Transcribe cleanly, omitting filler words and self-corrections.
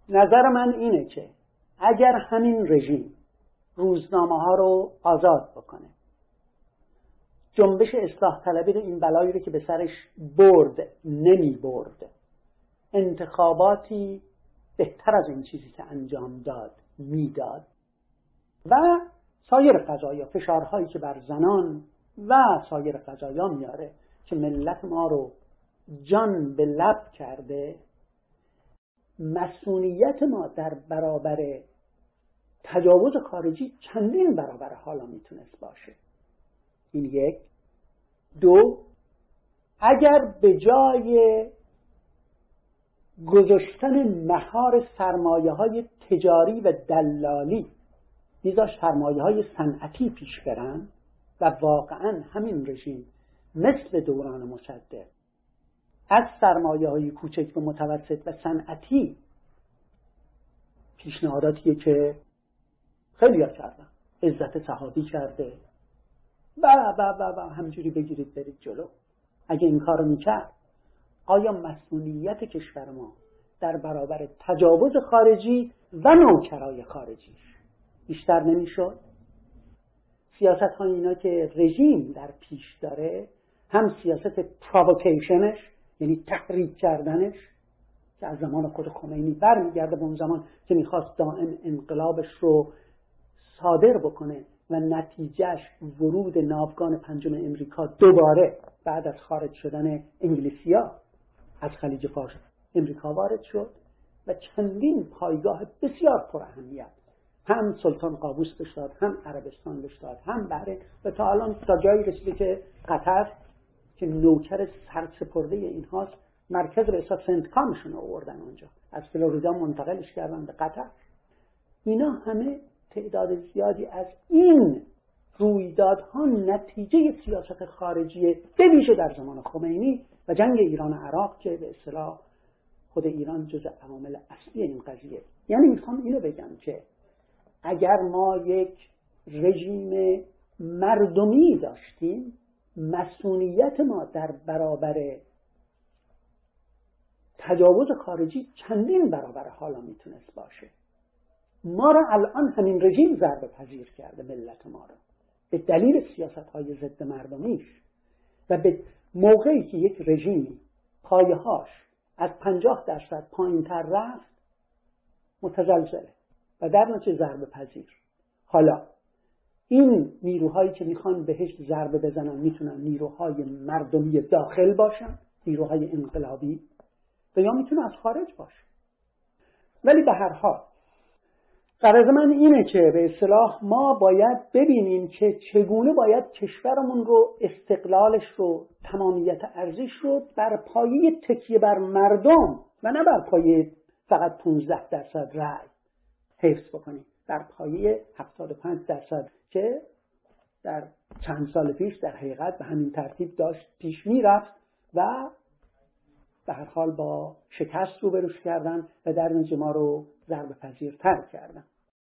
نظر من اینه که اگر همین رژیم روزنامه ها رو آزاد بکنه، جنبش اصلاح طلبی رو، این بلایی رو که به سرش برد نمی برد، انتخاباتی بهتر از این چیزی که انجام داد میداد و سایر قضایا، فشارهایی که بر زنان و سایر قضایا میاره که ملت ما رو جان به لب کرده، مسئولیت ما در برابر تجاوز خارجی چندین برابر حالا میتونست باشه. این یک. دو، اگر به جای گذاشتن مهار سرمایه‌های تجاری و دلالی میذاش سرمایه‌های صنعتی پیش برن و واقعا همین رژیم مثل دوران مصدق از سرمایه‌های کوچک و متوسط و صنعتی، پیشنهاداتیه که خیلی ها کردن، عزت صحابی کرده و همجوری بگیرید برید جلو. اگه این کارو میکرد، آیا مسئولیت کشور ما در برابر تجاوز خارجی و نوکرای خارجیش بیشتر نمیشد؟ سیاست های اینا که رژیم در پیش داره، هم سیاست پرووکیشنش، یعنی تحریک کردنش که از زمان خود خمینی برمیگرده به اون زمان که میخواست دائم انقلابش رو صادر بکنه و نتیجهش ورود ناوگان پنجم امریکا دوباره بعد از خارج شدن انگلیسی‌ها از خلیج فارس امریکا وارد شد و چندین پایگاه بسیار پر اهمیت هم سلطان قابوس بهش داد، هم عربستان بهش داد، هم بحرین، و تا الان تا جایی رسیده که قطر که نوکر سرسپرده اینهاست، مرکز رئاست سنتکامشون آوردن اونجا، از فلوریدا منتقلش کردن به قطر. اینا همه تعداد زیادی از این رویدادها نتیجه سیاست خارجی بویژه در زمان خمینی و جنگ ایران و عراق که به اصطلاح خود ایران جزء عوامل اصلی این قضیه. یعنی میخوام اینو بگم که اگر ما یک رژیم مردمی داشتیم، مسئولیت ما در برابر تجاوز خارجی چندین برابر حالا میتونست باشه. ما را الان همین رژیم ضربه پذیر کرده، ملت ما را، به دلیل سیاست‌های ضد مردمیش و به موقعی که یک رژیم پایه‌هاش از 50% پایین‌تر رفت متزلزله و در نتیجه ضربه پذیر. حالا این نیروهایی که میخوان بهش ضربه بزنن میتونن نیروهای مردمی داخل باشن، نیروهای انقلابی، و یا میتونه از خارج باشه. ولی به هر حال غرض من اینه که به اصطلاح ما باید ببینیم که چگونه باید کشورمون رو، استقلالش رو، تمامیت ارزش رو بر پایه تکیه بر مردم و نه بر پایه فقط 15% رأی حفظ بکنیم، بر پایه 75% که در چند سال پیش در حقیقت به همین ترتیب داشت پیش میرفت و به هر حال با شکست روبروش کردن و در نتیجه ما رو ضربه پذیرتر کردن.